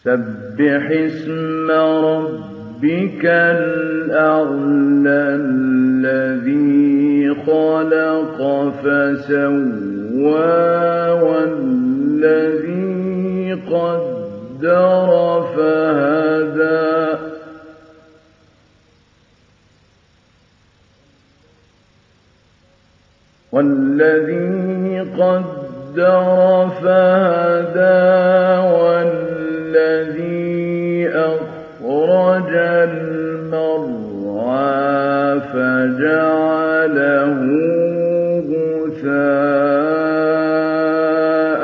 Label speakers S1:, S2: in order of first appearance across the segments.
S1: سبح اسم ربك الأعلى الذي خلق فسوى والذي قدر فهدى والذي أخرج المرعى فجعله غثاء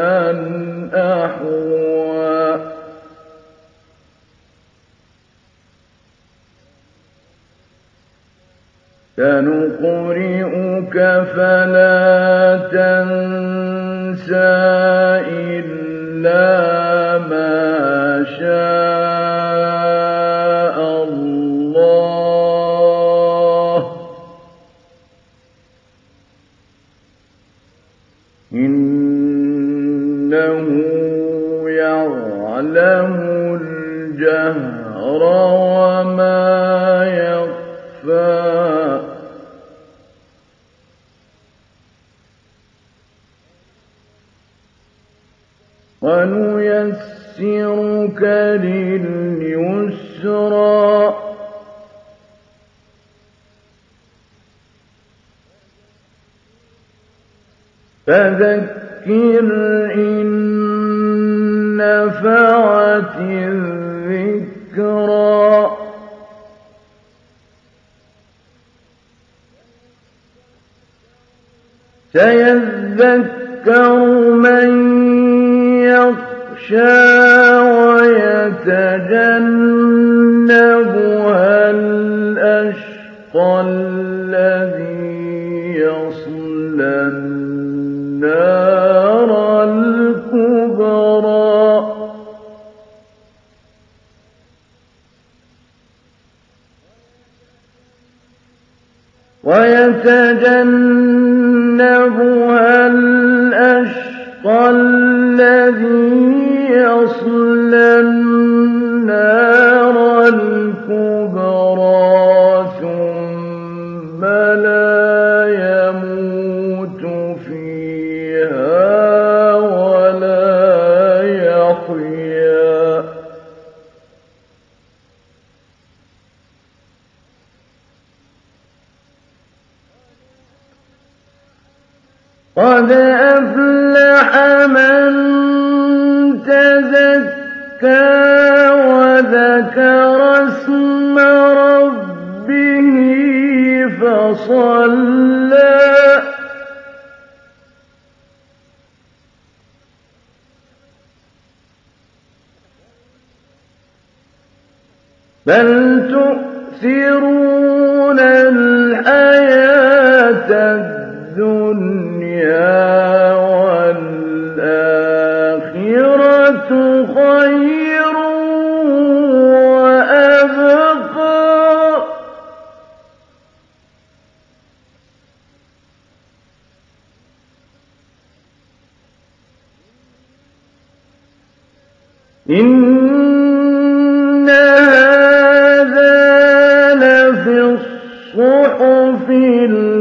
S1: أحوى سنقرئك فلا تنسى إلا ما شاء الله إنه يعلم الجهر وما يخفى ونيسرك لليسرى فذكر إن نفعت الذكرى سيذكر من يخشى ويتجنبها الأشقى الذي يصلى النار الكبرى ويتجنبها الأشقى الذي يصلى النار الكبرى ثم لا يموت فيها ولا يحيا قد أفلح من تزكى وذكر اسم ربه فصلى بل تؤثرون الحياة الدنيا والآخرة خير وأبقى إن هذا لفي الصحف